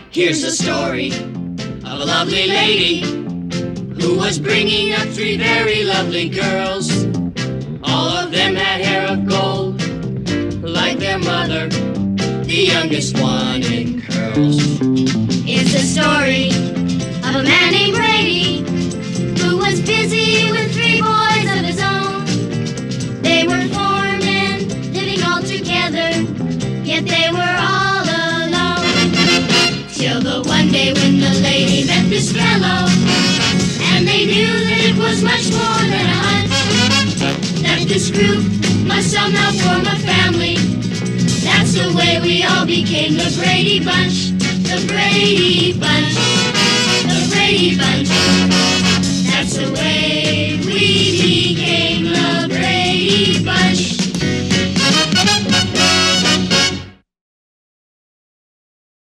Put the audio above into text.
Here's the story of a lovely lady who was bringing up three very lovely girls. All of them had hair of gold, like their mother, the youngest one in curls. It's the story of a man named Brady who was busy with three boys of his own. They were four men living all together, yet they were all alone. Till the one day when the lady met this fellow, and they knew that it was much more than a hunch, that this group must somehow form a family. That's the way we all became the Brady Bunch, the Brady Bunch, the Brady Bunch. That's the way we became.